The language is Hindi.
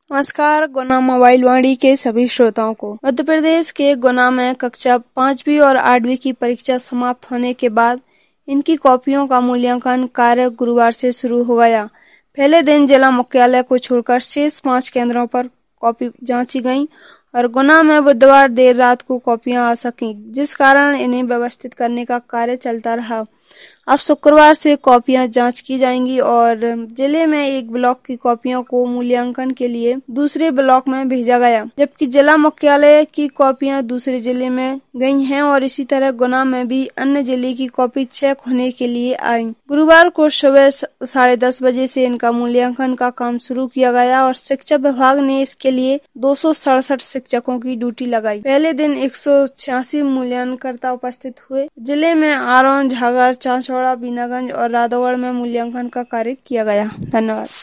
नमस्कार। गुना मोबाइल वाणी के सभी श्रोताओं को मध्य प्रदेश के गुना में कक्षा 5वीं और 8वीं की परीक्षा समाप्त होने के बाद इनकी कॉपियों का मूल्यांकन कार्य गुरुवार से शुरू हो गया। पहले दिन जिला मुख्यालय को छोड़कर शेष 5 केंद्रों पर कॉपी जांची गईं और गुना में बुधवार देर रात को कॉपियां आ सकीं, जिस कारण इन्हें व्यवस्थित करने का कार्य चलता रहा। अब शुक्रवार से कॉपियां जांच की जाएंगी और जिले में एक ब्लॉक की कॉपियों को मूल्यांकन के लिए दूसरे ब्लॉक में भेजा गया, जबकि जिला मुख्यालय की कॉपियां दूसरे जिले में गई हैं और इसी तरह गुना में भी अन्य जिले की कॉपी चेक होने के लिए आई। गुरुवार को सुबह 10:30 बजे से इनका मूल्यांकन का काम शुरू किया गया और शिक्षा विभाग ने इसके लिए 267 शिक्षकों की ड्यूटी लगाई। पहले दिन 186 मूल्यांकनकर्ता उपस्थित हुए। जिले में आरोन, झागर, चांचौड़ा, बीनागंज और राधौगढ़ में मूल्यांकन का कार्य किया गया। धन्यवाद।